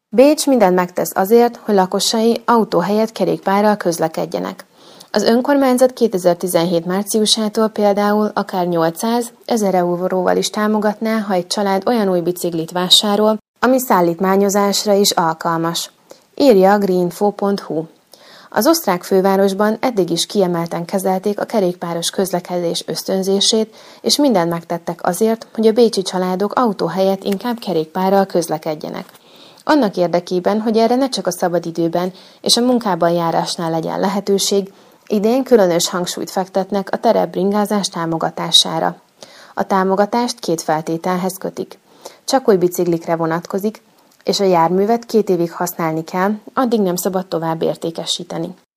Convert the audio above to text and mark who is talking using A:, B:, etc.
A: Bécs mindent megtesz azért, hogy lakosai autó helyett kerékpárral közlekedjenek. Az önkormányzat 2017 márciusától például akár 800-1000 euróval is támogatná, ha egy család olyan új biciklit vásárol, ami szállítmányozásra is alkalmas. Írja a greenfo.hu. Az osztrák fővárosban eddig is kiemelten kezelték a kerékpáros közlekedés ösztönzését, és mindent megtettek azért, hogy a bécsi családok autó helyett inkább kerékpárral közlekedjenek. Annak érdekében, hogy erre ne csak a szabadidőben és a munkában járásnál legyen lehetőség, idén különös hangsúlyt fektetnek a terepbringázás támogatására. A támogatást 2 feltételhez kötik. Csak új biciklikre vonatkozik, és a járművet 2 évig használni kell, addig nem szabad tovább értékesíteni.